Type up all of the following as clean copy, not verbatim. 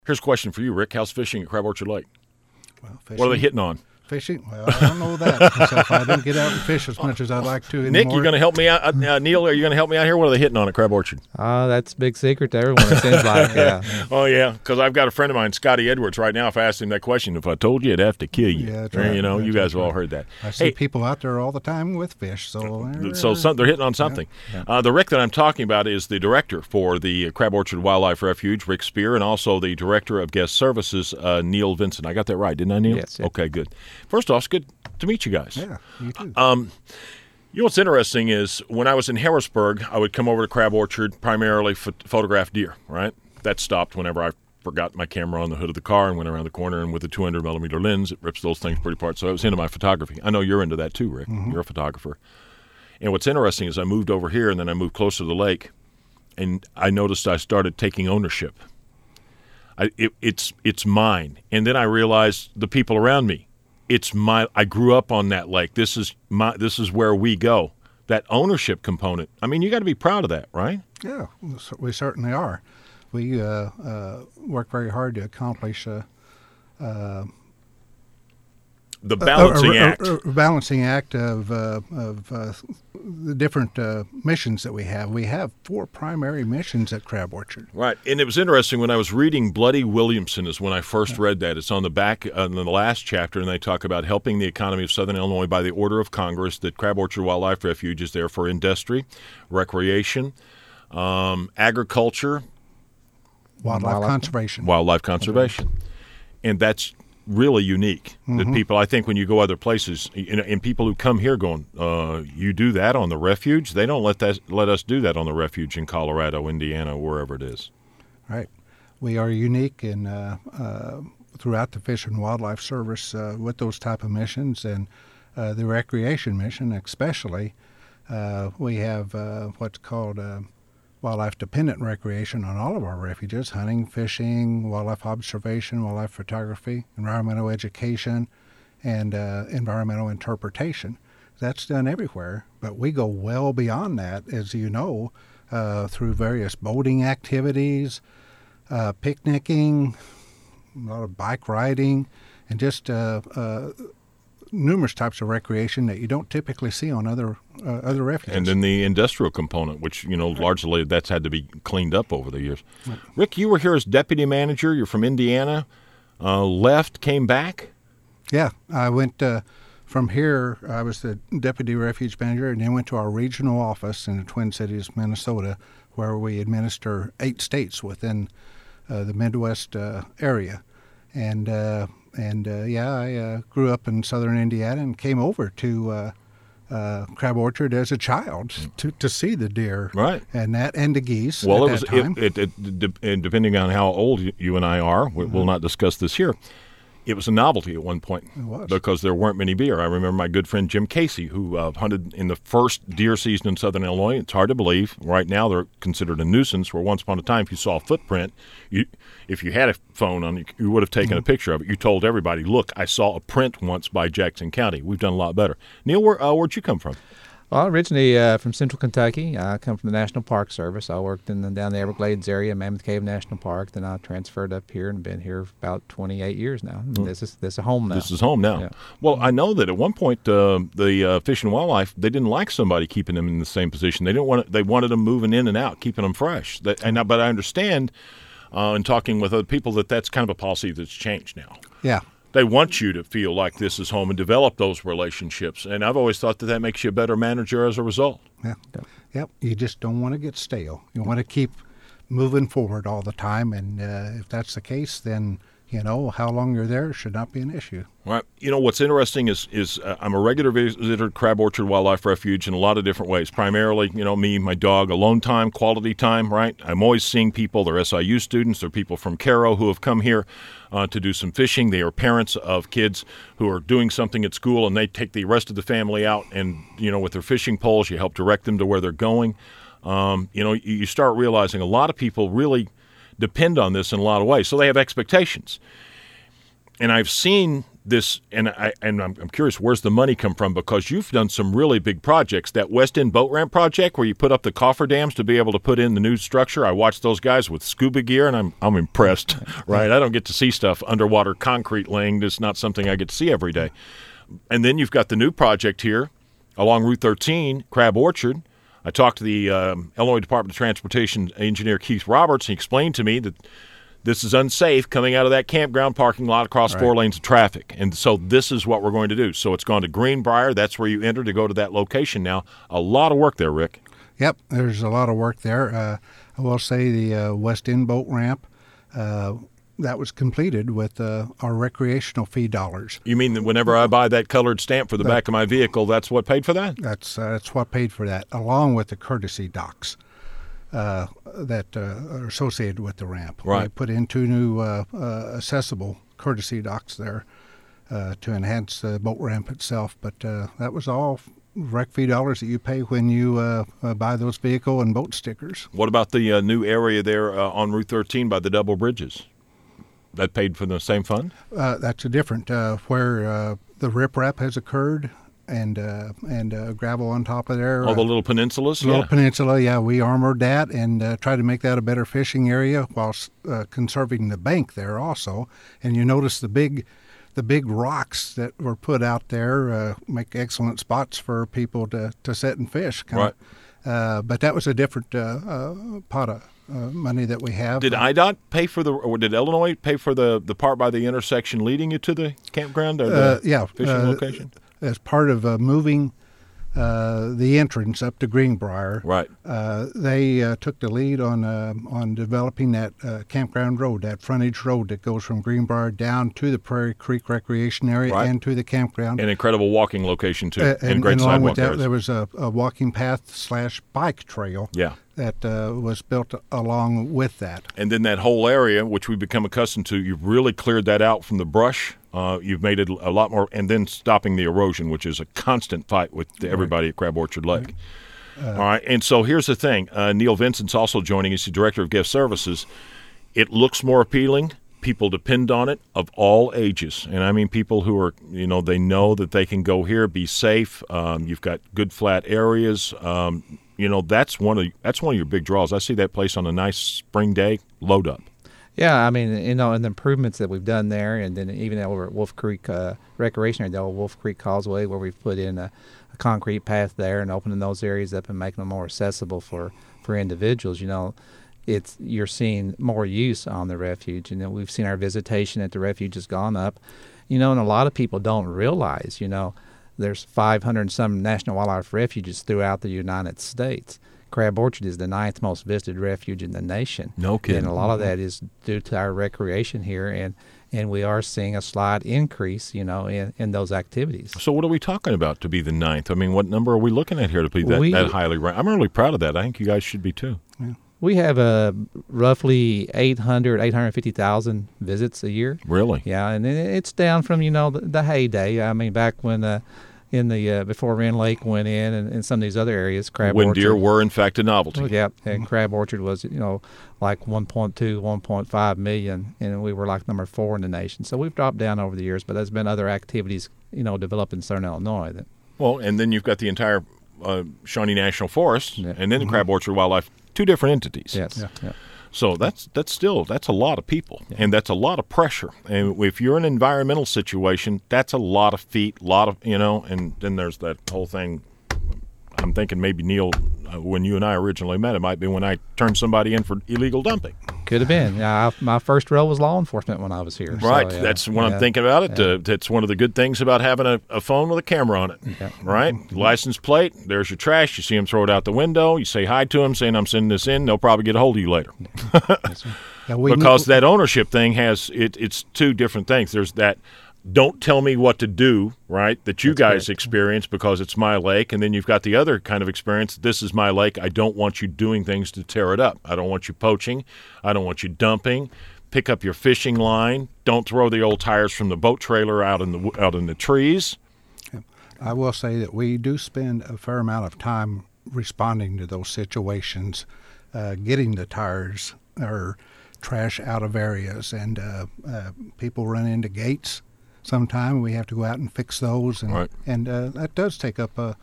Here's a question for you, Rick. How's fishing at Crab Orchard Lake? Well, fishing, What are they hitting on? Fishing? Well, I don't know that. Myself. I don't get out and fish as much as I'd like to anymore. Nick, you going to help me out? Neil, are you going to help me out here? What are they hitting on at Crab Orchard? That's a big secret to everyone, it seems like. Yeah. Oh, yeah, because I've got a friend of mine, Scotty Edwards, right now. If I asked him that question, if I told you, I'd have to kill you. Yeah, that's right. You know, you guys have all heard that. I see people out there all the time with fish. So they're hitting on something. Yeah. The Rick that I'm talking about is the director for the Crab Orchard Wildlife Refuge, Rick Spear, and also the director of guest services, Neil Vincent. I got that right, didn't I, Neil? Yes. Yeah. Okay, good. First off, it's good to meet you guys. Yeah, you too. You know what's interesting is when I was in Harrisburg, I would come over to Crab Orchard primarily photograph deer, right? That stopped whenever I forgot my camera on the hood of the car and went around the corner, and with a 200-millimeter lens, it rips those things pretty apart. So I was into my photography. I know you're into that too, Rick. Mm-hmm. You're a photographer. And what's interesting is I moved over here, and then I moved closer to the lake, and I noticed I started taking ownership. It's mine. And then I realized the people around me, I grew up on that lake. This is where we go. That ownership component. I mean, you got to be proud of that, right? Yeah, we certainly are. We work very hard to accomplish the balancing act. A balancing act of the different missions that we have. We have 4 primary missions at Crab Orchard. Right, and it was interesting when I was reading Bloody Williamson is when I first read that. It's on the back in the last chapter, and they talk about helping the economy of Southern Illinois by the order of Congress. That Crab Orchard Wildlife Refuge is there for industry, recreation, agriculture, wildlife conservation. Wildlife conservation, and that's really unique. That people, I think, when you go other places, and people who come here going, you do that on the refuge? They don't let us do that on the refuge in Colorado, Indiana, wherever it is. Right. We are unique in throughout the Fish and Wildlife Service with those type of missions, and the recreation mission especially. We have what's called wildlife-dependent recreation on all of our refuges: hunting, fishing, wildlife observation, wildlife photography, environmental education, and environmental interpretation. That's done everywhere, but we go well beyond that, as you know, through various boating activities, picnicking, a lot of bike riding, and just numerous types of recreation that you don't typically see on other refuges. And then the industrial component, which, largely that's had to be cleaned up over the years. Right. Rick, you were here as deputy manager. You're from Indiana. Left, came back? Yeah, I went from here. I was the deputy refuge manager, and then went to our regional office in the Twin Cities, Minnesota, where we administer 8 states within the Midwest area. And I grew up in southern Indiana and came over to Crab Orchard as a child to see the deer, right? And the geese. Well, at and depending on how old you and I are, we'll not discuss this here. It was a novelty at one point. It was. Because there weren't many deer. I remember my good friend Jim Casey, who hunted in the first deer season in southern Illinois. It's hard to believe. Right now they're considered a nuisance, where once upon a time if you saw a footprint, if you had a phone on you would have taken a picture of it. You told everybody, look, I saw a print once by Jackson County. We've done a lot better. Neil, where'd you come from? Well, originally from Central Kentucky. I come from the National Park Service. I worked down the Everglades area, Mammoth Cave National Park. Then I transferred up here and been here for about 28 years now. This is home now. This is home now. Yeah. Well, I know that at one point the Fish and Wildlife, they didn't like somebody keeping them in the same position. They wanted them moving in and out, keeping them fresh. But I understand in talking with other people that's kind of a policy that's changed now. Yeah. They want you to feel like this is home and develop those relationships. And I've always thought that makes you a better manager as a result. Yeah. Yep. You just don't want to get stale. You want to keep moving forward all the time. And if that's the case, then, how long you're there should not be an issue. Right. What's interesting is I'm a regular visitor to Crab Orchard Wildlife Refuge in a lot of different ways. Primarily, me, my dog, alone time, quality time, right? I'm always seeing people. They're SIU students. They're people from Caro who have come here to do some fishing. They are parents of kids who are doing something at school, and they take the rest of the family out. And, with their fishing poles, you help direct them to where they're going. You start realizing a lot of people really depend on this in a lot of ways. So they have expectations. And I've seen this, and I'm curious, where's the money come from? Because you've done some really big projects. That West End boat ramp project where you put up the cofferdams to be able to put in the new structure. I watched those guys with scuba gear, and I'm impressed. Right, I don't get to see stuff underwater concrete laying. It's not something I get to see every day. And then you've got the new project here along Route 13, Crab Orchard. I talked to the Illinois Department of Transportation engineer Keith Roberts. He explained to me that this is unsafe coming out of that campground parking lot across 4 lanes of traffic. And so this is what we're going to do. So it's gone to Greenbrier. That's where you enter to go to that location now. A lot of work there, Rick. Yep, there's a lot of work there. I will say the West End boat ramp, that was completed with our recreational fee dollars. You mean that whenever I buy that colored stamp for the back of my vehicle, that's what paid for that? That's what paid for that, along with the courtesy docks that are associated with the ramp. Right. We put in 2 new accessible courtesy docks there to enhance the boat ramp itself. But that was all rec fee dollars that you pay when you buy those vehicle and boat stickers. What about the new area there on Route 13 by the double bridges? That paid for the same fund? That's a different where the riprap has occurred and gravel on top of there. Oh, the little peninsulas? Little peninsula, yeah. We armored that and tried to make that a better fishing area while conserving the bank there also. And you notice the big rocks that were put out there make excellent spots for people to sit and fish. Right. But that was a different pot of money that we have. Did IDOT pay for or did Illinois pay for the part by the intersection leading you to the campground or the fishing location? As part of moving the entrance up to Greenbrier, right? They took the lead on developing that campground road, that frontage road that goes from Greenbrier down to the Prairie Creek Recreation Area and to the campground. An incredible walking location too, and great and along with that, areas. there was a walking path / bike trail. Yeah. That was built along with that. And then that whole area, which we've become accustomed to, you've really cleared that out from the brush. You've made it a lot more, and then stopping the erosion, which is a constant fight with everybody at Crab Orchard Lake. All right, and so here's the thing. Neil Vincent's also joining us, the Director of Guest Services. It looks more appealing. People depend on it of all ages. And I mean people who are, they know that they can go here, be safe. You've got good flat areas. That's one of your big draws. I see that place on a nice spring day, load up. Yeah, I mean, and the improvements that we've done there, and then even over at Wolf Creek Recreation Area, the old Wolf Creek Causeway, where we've put in a concrete path there and opening those areas up and making them more accessible for individuals. You're seeing more use on the refuge. We've seen our visitation at the refuge has gone up. And a lot of people don't realize, there's 500 and some national wildlife refuges throughout the United States. Crab Orchard is the 9th most visited refuge in the nation. No kidding. And a lot of that is due to our recreation here, and we are seeing a slight increase, in those activities. So what are we talking about to be the 9th? I mean, what number are we looking at here to be that highly ranked? I'm really proud of that. I think you guys should be too. Yeah. We have roughly 850,000 visits a year. Really? Yeah, and it's down from, the heyday. I mean, back when before Wren Lake went in and some of these other areas, Crab Orchard. When deer were, in fact, a novelty. Yeah, and Crab Orchard was, like 1.2, 1.5 million, and we were like number 4 in the nation. So we've dropped down over the years, but there's been other activities, developed in Southern Illinois. Well, and then you've got the entire Shawnee National Forest, and then the Crab Orchard Wildlife, 2 different entities. Yes. Yeah. So that's a lot of people, and that's a lot of pressure. And if you're in an environmental situation, that's a lot of feet, and then there's that whole thing. I'm thinking maybe, Neil, when you and I originally met, it might be when I turned somebody in for illegal dumping. Could have been. My first role was law enforcement when I was here. Right. So, That's when I'm thinking about it. Yeah. That's one of the good things about having a phone with a camera on it. Yeah. Right? License plate, there's your trash. You see them throw it out the window. You say hi to them, saying I'm sending this in. They'll probably get a hold of you later. Yes, Because that ownership thing it's 2 different things. There's that don't tell me what to do, right, that you guys experience because it's my lake. And then you've got the other kind of experience. This is my lake. I don't want you doing things to tear it up. I don't want you poaching. I don't want you dumping. Pick up your fishing line. Don't throw the old tires from the boat trailer out in the trees. I will say that we do spend a fair amount of time responding to those situations, getting the tires or trash out of areas, and people run into gates some time. We have to go out and fix those, and Right. that does take up a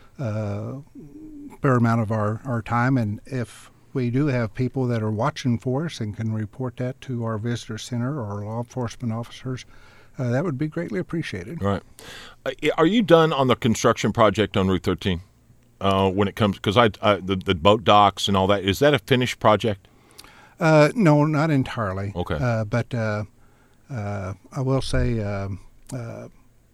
fair amount of our time. And if we do have people that are watching for us and can report that to our visitor center or our law enforcement officers, that would be greatly appreciated. Right. Are you done on the construction project on Route 13? When it comes, because the boat docks and all that, is that a finished project? No, not entirely. Okay. But I will say the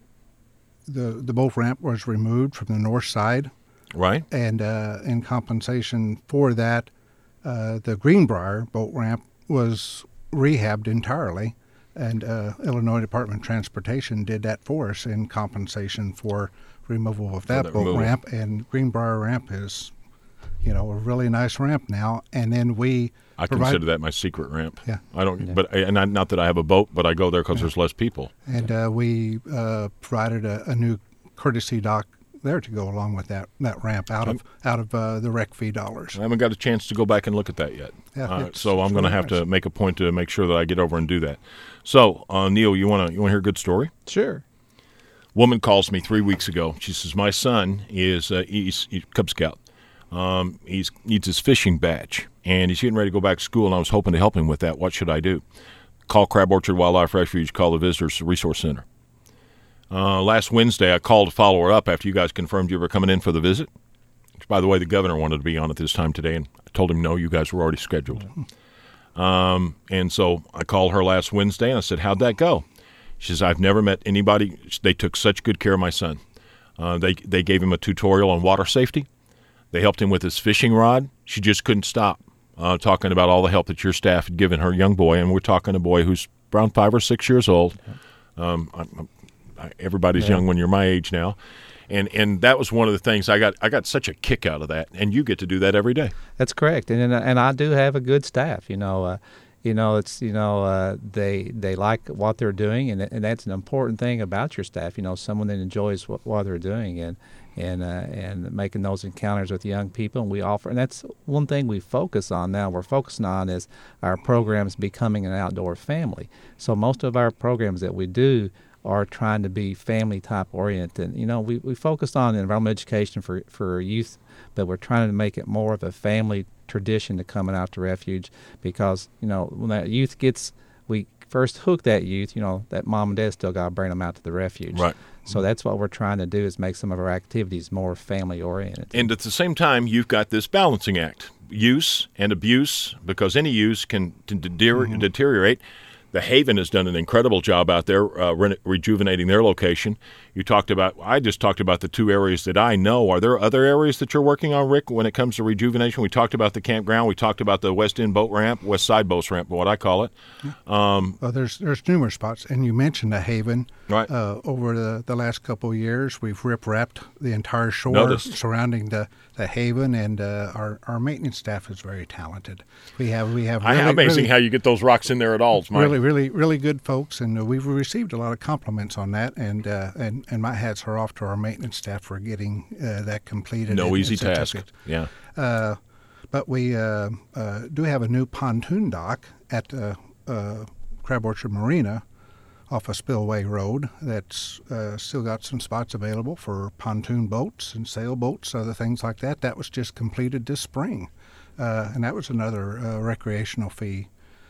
boat ramp was removed from the north side, Right. and in compensation for that, the Greenbrier boat ramp was rehabbed entirely, and Illinois Department of Transportation did that for us in compensation for removal of that that boat removal. ramp. And Greenbrier ramp is, a really nice ramp now. And then we I provide- consider that my secret ramp. Yeah. I don't, not that I have a boat, but I go there because there's less people. And we provided a new courtesy dock there to go along with that ramp out of the rec fee dollars. I haven't got a chance to go back and look at that yet. Yeah, So I'm going to really have to nice. make a point to make sure that I get over and do that. So, Neil, you want to hear a good story? Sure. Woman calls me 3 weeks ago. She says, my son is he's Cub Scout. He needs his fishing badge, and he's getting ready to go back to school, and I was hoping to help him with that. What should I do? Call Crab Orchard Wildlife Refuge, call the Visitors Resource Center. Last Wednesday, I called to follow her up after you guys confirmed you were coming in for the visit. Which, by the way, the governor wanted to be on at this time today, and I told him no, you guys were already scheduled. And so I called her last Wednesday, and I said, how'd that go? She says, I've never met anybody. They took such good care of my son. They gave him a tutorial on water safety. They helped him with his fishing rod. She just couldn't stop talking about all the help that your staff had given her young boy, and we're talking a boy who's around 5 or 6 years old. Everybody's young when you're my age now. And that was one of the things I got such a kick out of that, and you get to do that every day. That's correct, and I do have a good staff. They like what they're doing, and that's an important thing about your staff. Someone that enjoys what they're doing, and making those encounters with young people. And we offer, and that's one thing we focus on now. We're focusing on is our programs becoming an outdoor family. So most of our programs that we do are trying to be family type oriented. We focused on environmental education for youth, but we're trying to make it more of a family tradition to coming out to refuge, because when that youth we first hook that youth, that mom and dad still got to bring them out to the refuge. Right. So that's what we're trying to do, is make some of our activities more family oriented. And at the same time, you've got this balancing act, use and abuse, because any use can deteriorate. The Haven has done an incredible job out there rejuvenating their location. I just talked about the 2 areas that I know. Are there other areas that you're working on, Rick, when it comes to rejuvenation? We talked about the campground. We talked about the West End boat ramp, West Side boat ramp, what I call it. Well, there's numerous spots, and you mentioned the Haven. Right. Over the last couple of years, we've rip-wrapped the entire shore Noticed. surrounding the Haven, and our maintenance staff is very talented. We have Amazing how you get those rocks in there at all. It's really good folks, and we've received a lot of compliments on that, and my hats are off to our maintenance staff for getting that completed. No and easy task. certificate. Yeah. But we do have a new pontoon dock at Crab Orchard Marina off of Spillway Road that's still got some spots available for pontoon boats and sailboats, other things like that. That was just completed this spring, and that was another recreational fee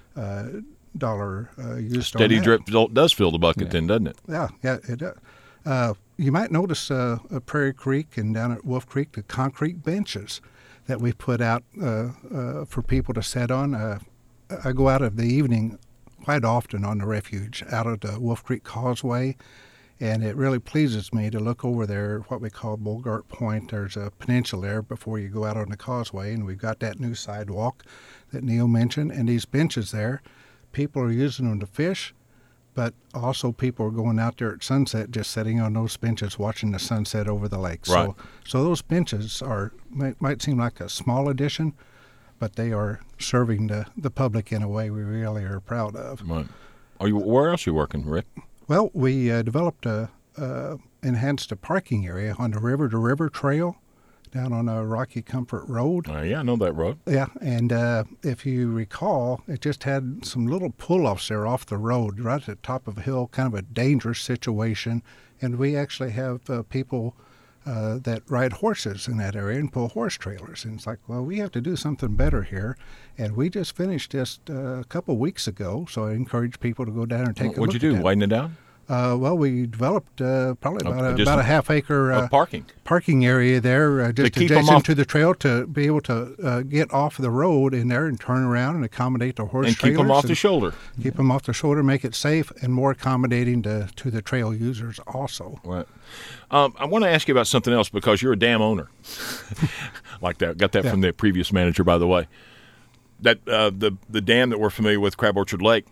dollar used Steady on that. drip does fill the bucket then, doesn't it? Yeah, it does. You might notice at Prairie Creek and down at Wolf Creek, the concrete benches that we put out for people to sit on. I go out of the evening quite often on the refuge out of the Wolf Creek Causeway, and it really pleases me to look over there, what we call Bogart Point. There's a peninsula there before you go out on the causeway, and we've got that new sidewalk that Neil mentioned, and these benches there. People are using them to fish, but also people are going out there at sunset just sitting on those benches watching the sunset over the lake. Right. So those benches might seem like a small addition, but they are serving the public in a way we really are proud of. Right. Where else are you working, Rick? Well, we developed enhanced a parking area on the River to River Trail down on Rocky Comfort Road. Yeah, I know that road. Yeah, and if you recall, it just had some little pull-offs there off the road, right at the top of a hill, kind of a dangerous situation. And we actually have people that ride horses in that area and pull horse trailers. And it's like, well, we have to do something better here. And we just finished this a couple weeks ago, so I encourage people to go down and take a look at that. What'd you do, widen it down? Well, we developed probably about a half-acre parking area there, just adjacent to the trail, to be able to get off the road in there and turn around and accommodate the horse trailers. And keep them off the shoulder. Keep them off the shoulder, make it safe and more accommodating to the trail users also. Right. I want to ask you about something else, because you're a dam owner. Like that. Got that from the previous manager, by the way. That the dam that we're familiar with, Crab Orchard Lake,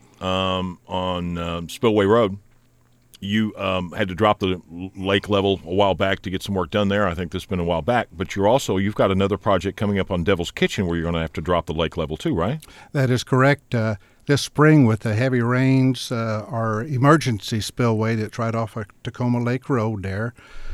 on Spillway Road, you had to drop the lake level a while back to get some work done there. I think this has been a while back. But you've got another project coming up on Devil's Kitchen where you're going to have to drop the lake level too, right? That is correct. This spring, with the heavy rains, our emergency spillway that's right off of Tacoma Lake Road there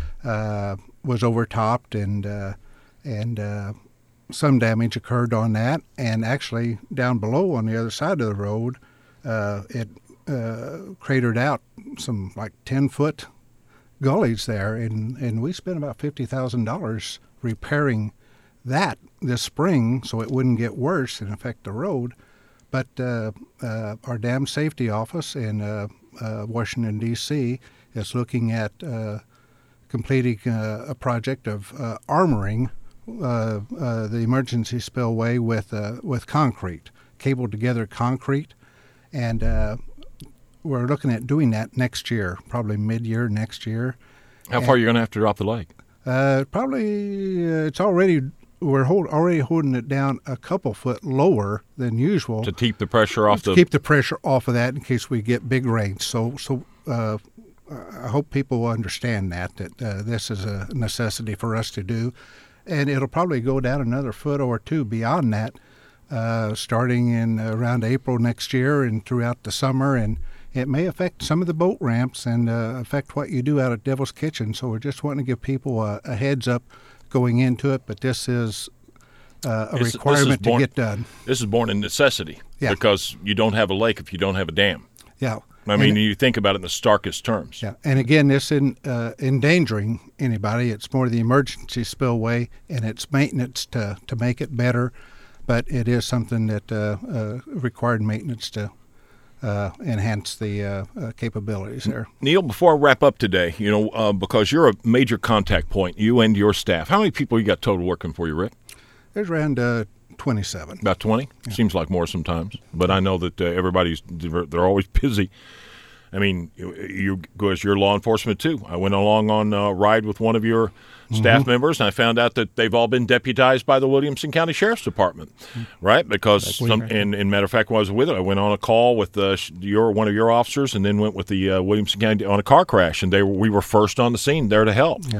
was overtopped, and some damage occurred on that. And actually, down below on the other side of the road, it cratered out some like 10-foot gullies there, and we spent about $50,000 repairing that this spring so it wouldn't get worse and affect the road. But our dam safety office in Washington, D.C. is looking at completing a project of armoring the emergency spillway with concrete, cabled together concrete, and we're looking at doing that next year, probably mid-year next year. How far are you going to have to drop the lake? Probably it's already already holding it down a couple foot lower than usual to keep the pressure off. Keep the pressure off of that in case we get big rains. So I hope people will understand that this is a necessity for us to do, and it'll probably go down another foot or two beyond that, starting in around April next year and throughout the summer, and it may affect some of the boat ramps and affect what you do out at Devil's Kitchen. So we're just wanting to give people a heads up going into it, but this is a requirement to get done. This is born in necessity, because you don't have a lake if you don't have a dam. Yeah. I mean, you think about it in the starkest terms. Yeah, and again, this isn't endangering anybody. It's more the emergency spillway and its maintenance to make it better, but it is something that required maintenance to enhance the capabilities there. Neil, before I wrap up today, because you're a major contact point, you and your staff, how many people you got total working for you, Rick? There's around 27. About 20? Yeah. Seems like more sometimes. But I know that they're always busy. I mean, you go as your law enforcement, too. I went along on a ride with one of your staff members, and I found out that they've all been deputized by the Williamson County Sheriff's Department, right? Because, in matter of fact, when I was with it, I went on a call with one of your officers, and then went with the Williamson County on a car crash, and we were first on the scene there to help. Yeah.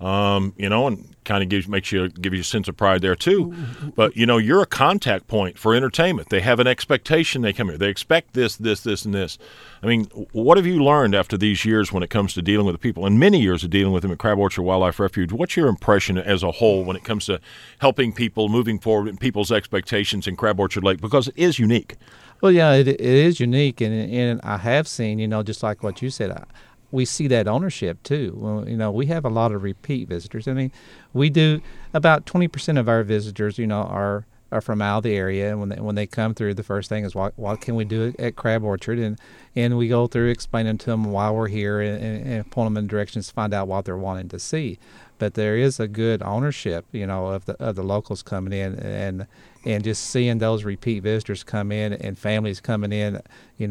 And kind of give you a sense of pride there too. But you're a contact point for entertainment. They have an expectation. They come here. They expect this, and this. I mean, what have you learned after these years when it comes to dealing with the people, and many years of dealing with them at Crab Orchard Wildlife Refuge? What's your impression as a whole when it comes to helping people, moving forward, and people's expectations in Crab Orchard Lake? Because it is unique. Well, yeah, it is unique, and I have seen, just like what you said, we see that ownership too. Well, we have a lot of repeat visitors. I mean, we do about 20% of our visitors, are from out of the area, and when they come through, the first thing is what can we do at Crab Orchard, and we go through explaining to them why we're here and point them in directions to find out what they're wanting to see. But there is a good ownership, of the locals coming in, and just seeing those repeat visitors come in and families coming in.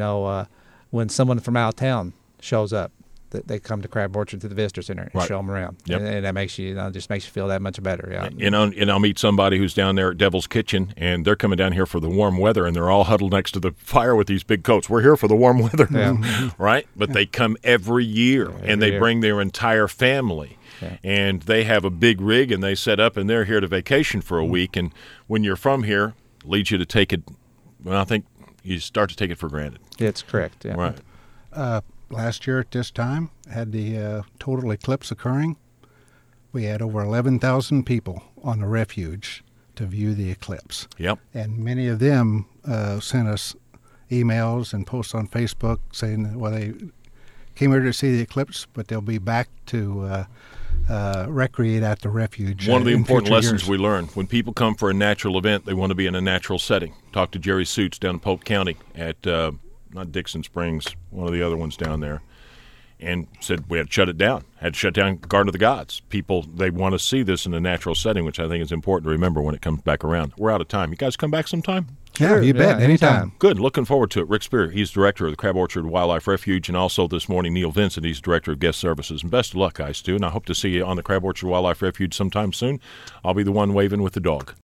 When someone from out of town shows up, that they come to Crab Orchard to the Visitor Center and show them around. Yep. And that makes you, just makes you feel that much better. Yeah. And I'll meet somebody who's down there at Devil's Kitchen, and they're coming down here for the warm weather, and they're all huddled next to the fire with these big coats. We're here for the warm weather, right? But they come every year, and they bring their entire family. Yeah. And they have a big rig, and they set up, and they're here to vacation for a week. And when you're from here, it leads you to take it. Well, I think you start to take it for granted. That's correct. Yeah. Right. Last year at this time, had the total eclipse occurring. we had over 11,000 people on the refuge to view the eclipse. Yep. And many of them sent us emails and posts on Facebook saying, well, they came here to see the eclipse, but they'll be back to recreate at the refuge. One of the in important future lessons years. we learn, when people come for a natural event, they want to be in a natural setting. Talked to Jerry Suits down in Polk County at, not Dixon Springs, one of the other ones down there, and said we had to shut it down. Had to shut down Garden of the Gods. People, they want to see this in a natural setting, which I think is important to remember when it comes back around. We're out of time. You guys come back sometime? Yeah, Sure, you bet. yeah, Anytime. Good. Looking forward to it. Rick Spear, he's director of the Crab Orchard Wildlife Refuge, and also this morning Neil Vincent, he's director of guest services. And best of luck, guys, too. And I hope to see you on the Crab Orchard Wildlife Refuge sometime soon. I'll be the one waving with the dog.